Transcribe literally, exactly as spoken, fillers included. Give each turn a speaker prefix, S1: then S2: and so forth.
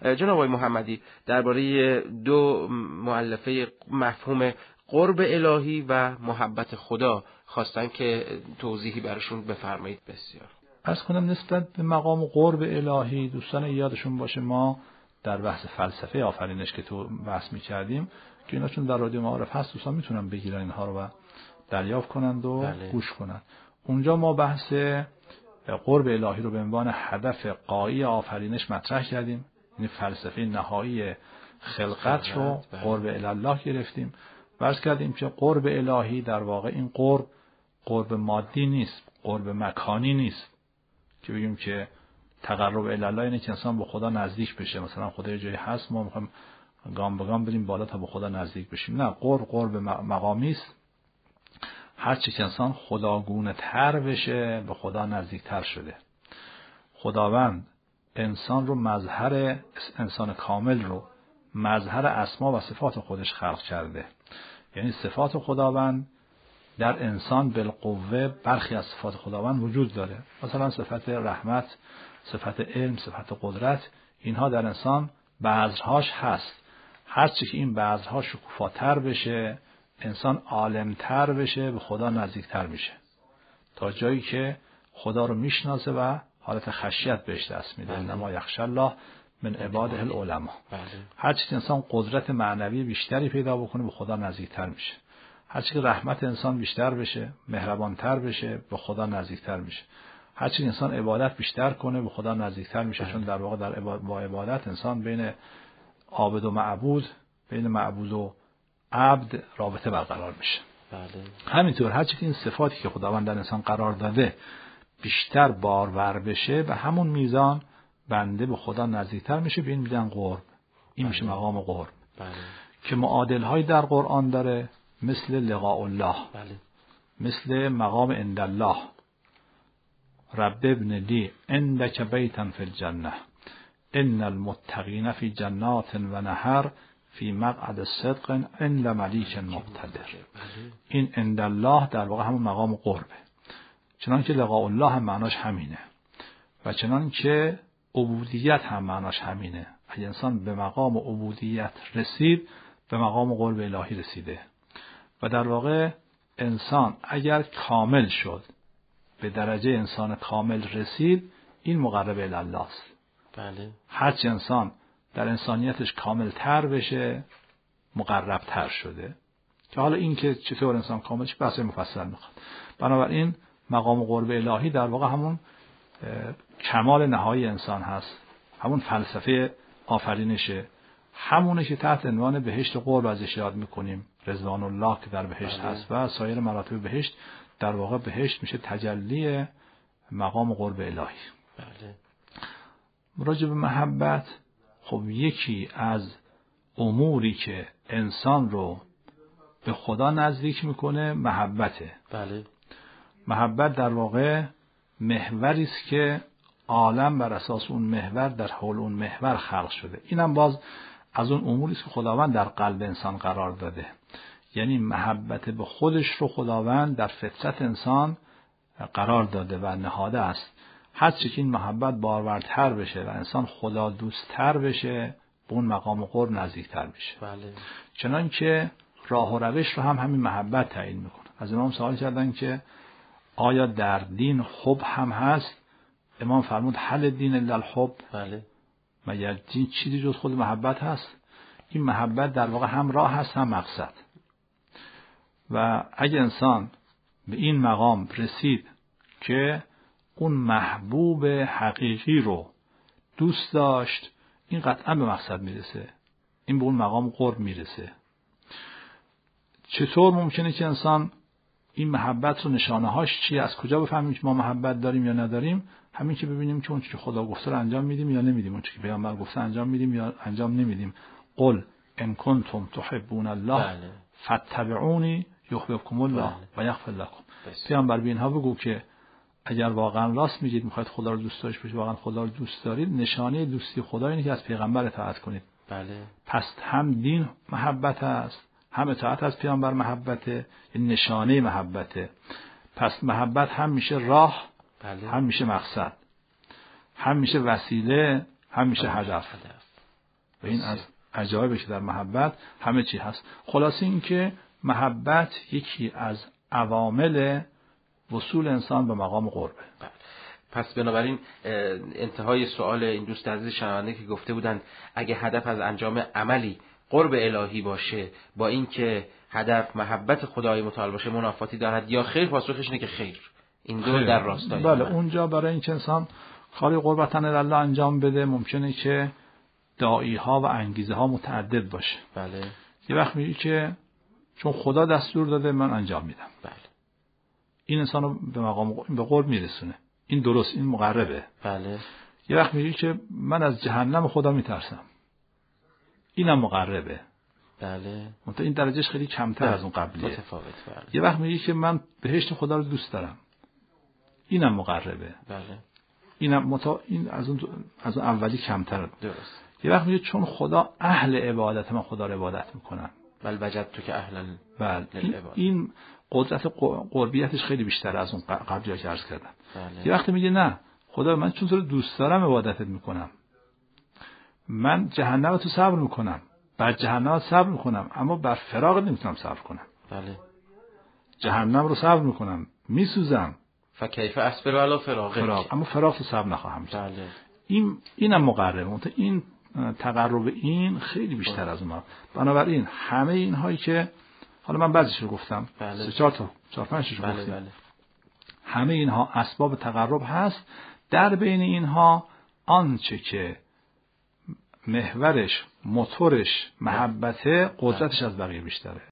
S1: جناب آقای محمدی درباره دو مؤلفه مفهوم قرب الهی و محبت خدا خواستن که توضیحی براشون بفرمایید. بسیار
S2: عرض کنم نسبت به مقام قرب الهی، دوستان یادشون باشه ما در بحث فلسفه آفرینش که تو بحث می‌کردیم که اینا چون در رادیو معارف هست دوستان میتونن بگیرن اینها رو و دریافت کنند و بله. گوش کنند. اونجا ما بحث قرب الهی رو به عنوان هدف غایی آفرینش مطرح کردیم، یعنی فلسفه نهایی خلقت رو قرب الله گرفتیم. عرض کردیم که قرب الهی در واقع این قرب قرب مادی نیست، قرب مکانی نیست که بگیم که تقرب الی الله یعنی که انسان به خدا نزدیک بشه، مثلا خدا یه جایی هست ما میخوایم گام به گام بریم بالا تا به خدا نزدیک بشیم. نه، قرب قرب مقامی است. هر چی که انسان خداگونه تر بشه به خدا نزدیک تر شده. خداوند انسان رو مظهر انسان کامل رو مظهر اسما و صفات خودش خلق کرده. یعنی صفات خداوند در انسان بالقوه برخی از صفات خداوند وجود داره، مثلا صفت رحمت، صفت علم، صفت قدرت، اینها در انسان بذرهاش هست. هرچی که این بذرها شکوفاتر بشه، انسان عالمتر بشه، به خدا نزدیکتر میشه تا جایی که خدا رو میشناسه و حالت خشیت بهش دست میده. انما یخشی الله من عباده العلماء. هرچی که انسان قدرت معنوی بیشتری پیدا بکنه به خدا نزدیکتر میشه. هرچی که رحمت انسان بیشتر بشه، مهربانتر بشه، به خدا نزدیکتر میشه. هرچی انسان عبادت بیشتر کنه به خدا نزدیکتر میشه، چون در واقع در با عبادت انسان بین عابد و معبود، بین معبود و عبد رابطه برقرار میشه. بله. همینطور هرچی که این صفاتی که خداوند در انسان قرار داده بیشتر بارور بشه، به همون میزان بنده به خدا نزدیکتر میشه. به این میگن قرب. این بله. میشه مقام قرب. بله. که معادل های در قرآن داره، مثل لقاء الله، بله. مثل مقام عند الله، رب ابن لی عندک بیتا فی الجنه ان المتقین فی جنات و نهر فی مقعد صدق عند ملیک مقتدر. این عند الله در واقع همون مقام قربه، چنان که لقاء الله هم معناش همینه و چنان که عبودیت هم معناش همینه. اگه انسان به مقام عبودیت رسید به مقام قرب الهی رسیده. و در واقع انسان اگر کامل شد، به درجه انسان کامل رسید، این مقرب الی الله است. بله. هرچی انسان در انسانیتش کامل تر بشه مقرب تر شده. که حالا این که چطور انسان کامل شه بحث مفصل میخواد. بنابراین مقام قرب الهی در واقع همون کمال نهایی انسان هست، همون فلسفه آفرینشه، همونه که تحت عنوان بهشت قرب ازش یاد میکنیم، رضوان الله که در بهشت بله. هست و سایر مراتب بهشت. در واقع بهشت میشه تجلی مقام قرب الهی. بله. راجع به محبت، خب یکی از اموری که انسان رو به خدا نزدیک میکنه محبته. بله. محبت در واقع محوری است که عالم بر اساس اون محور در حول اون محور خلق شده. اینم باز از اون اموری است که خداوند در قلب انسان قرار داده. یعنی محبت به خودش رو خداوند در فطرت انسان قرار داده و نهاده است. هرچی که این محبت بارورتر بشه و انسان خدا دوستتر بشه، به اون مقام قرب نزدیکتر میشه. بله. چنان که راه و روش رو هم همین محبت تعیین میکنه. از امام سوال کردن که آیا در دین حب هم هست؟ امام فرمود حل دین الا الحب. بله. مگر دین چیزی جز خود محبت هست؟ این محبت در واقع هم راه هست هم مقصد. و اگه انسان به این مقام رسید که اون محبوب حقیقی رو دوست داشت، این قطعا به مقصد میرسه، این به اون مقام قرب میرسه. چطور ممکنه که انسان این محبت رو نشانه هاش چیه، از کجا بفهمیم که ما محبت داریم یا نداریم؟ همین که ببینیم که اون چیزی که خدا گفته رو انجام میدیم یا نمیدیم، اون چیزی که پیامبر گفته انجام میدیم یا انجام نمیدیم. قل ان کنتم تحبون الله فاتبعونی یحببکم الله و یغفر لكم. پیامبر به اینها بگو که اگر واقعا راست میگید میخواید خدا رو دوست داشته باشید، واقعا خدا رو دوست دارید، نشانه دوستی خدا اینه که از پیغمبر اطاعت کنید. بله. پس هم دین محبت است، هم اطاعت از پیامبر محبته، این نشانه محبته. پس محبت هم میشه راه، بله. هم میشه مقصد، هم میشه وسیله، هم میشه هدف. هدف. و این از عجایبی که در محبت همه چی هست. خلاصه این که محبت یکی از عوامل وصول انسان به مقام قربه.
S1: پس بنابراین انتهای سوال این دوست عزیز شنونده که گفته بودند اگه هدف از انجام عملی قرب الهی باشه با این که هدف محبت خدای متعال باشه منافاتی دارد یا خیر، پاسخش اینه که خیر. این دو خیر. در راستای
S2: بله من. اونجا برای اینکه انسان کاری قربتن الله انجام بده ممکنه که داعی ها و انگیزه ها متعدد باشه.
S1: بله.
S2: یه وقت میگه که چون خدا دستور داده من انجام میدم.
S1: بله.
S2: این انسانو به مقام به قرب میرسونه. این درست، این مقربه.
S1: بله.
S2: یه وقت میگه که من از جهنم خدا میترسم. اینم مقربه.
S1: بله.
S2: منتها این درجهش خیلی کمتر بله. از اون قبلیه.
S1: متفاوت. بله.
S2: یه وقت میگه که من بهشت خدا رو دوست دارم. اینم مقربه.
S1: بله.
S2: اینم متا این از اون از اون اولی کمتره.
S1: درست.
S2: یه وقت میگه چون خدا اهل عبادت، من خدا رو عبادت میکنم.
S1: بل وجدت تو که اهل
S2: بله. این قدرت قربیتش خیلی بیشتر از اون قبلی که عرض کردم.
S1: بله.
S2: یه وقتی میگه نه خدا من چون تو رو دوست دارم عبادتت میکنم، من جهنم تو صبر میکنم، بر جهنم صبر میکنم اما بر فراق نمیتونم صبر کنم.
S1: بله.
S2: جهنم رو صبر میکنم، میسوزم،
S1: فکیف اصبر علی فراق،
S2: فراق اما فراق رو صبر نخواهم
S1: کرد. بله.
S2: این اینم مقربه. این تقرب این خیلی بیشتر از اون. بنابراین همه اینهایی که حالا من بعضیش رو گفتم،
S1: بله.
S2: سه چهار تا چهار پنج تا
S1: بله
S2: گفتم.
S1: بله.
S2: همه اینها اسباب تقرب هست. در بین اینها آنچه که محورش، موتورش محبته، قدرتش از بقیه بیشتره.